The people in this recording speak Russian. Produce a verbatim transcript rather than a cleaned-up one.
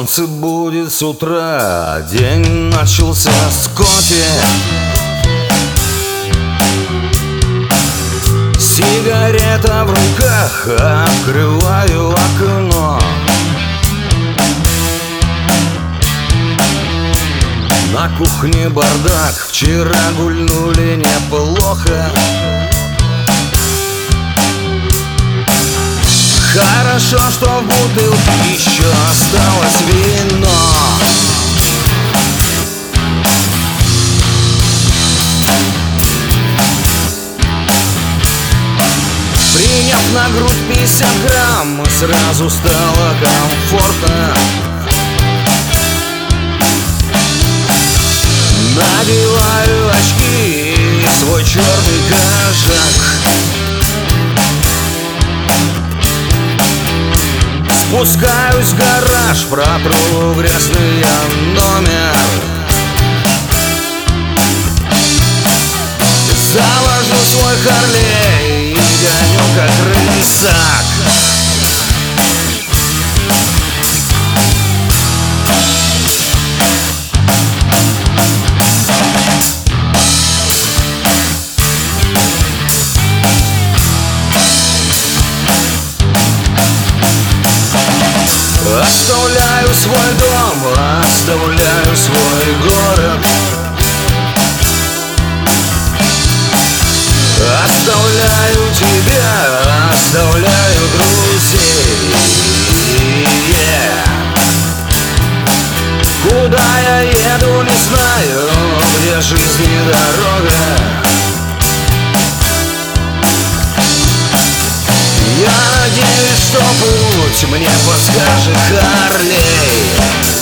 Солнце будет с утра, день начался с кофе. Сигарета в руках, открываю окно. На кухне бардак, вчера гульнули неплохо. Хорошо, что в бутылке еще осталось вино. Приняв на грудь пятьдесят грамм, сразу стало комфортно. Надеваю очки и свой черный кожак. Спускаюсь в гараж, протру грязный номер. Завожу свой Харлей и гоню как рысак. Оставляю свой дом, оставляю свой город. Оставляю тебя, оставляю друзей. Yeah. Куда я еду, не знаю, где жизни дорога. Я надеюсь, что путь мне подскажет Харлей.